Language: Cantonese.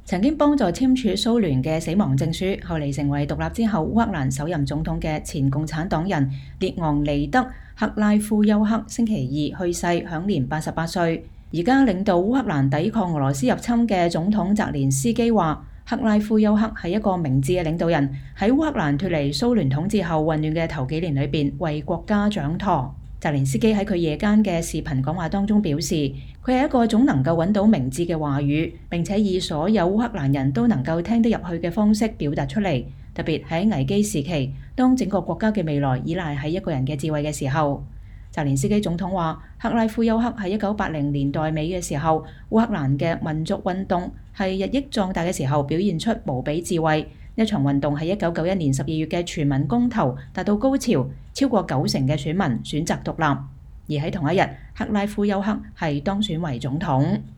曾經幫助簽署蘇聯嘅死亡證書，後嚟成為獨立之後烏克蘭首任總統嘅前共產黨人列昂尼德·克拉夫丘克星期二去世，享年88歲。而家領導烏克蘭抵抗俄羅斯入侵嘅總統澤連斯基話，克拉夫丘克係一個明智嘅領導人，喺烏克蘭脫離蘇聯統治後混亂嘅頭幾年裏邊，為國家掌舵。澤連斯基喺佢夜間嘅視頻講話當中表示，佢係一個總能夠揾到明智嘅話語，並且以所有烏克蘭人都能夠聽得入去嘅方式表達出嚟，特別喺危機時期，當整個國家嘅未來依賴喺一個人嘅智慧嘅時候。澤連斯基總統話，克拉夫丘克喺1980年代尾嘅時候，烏克蘭嘅民族運動係日益壯大嘅時候，表現出無比智慧。一場運動喺1991年12月嘅全民公投達到高潮，超過90%嘅選民選擇獨立。而喺同一日，克拉夫丘克係當選為總統。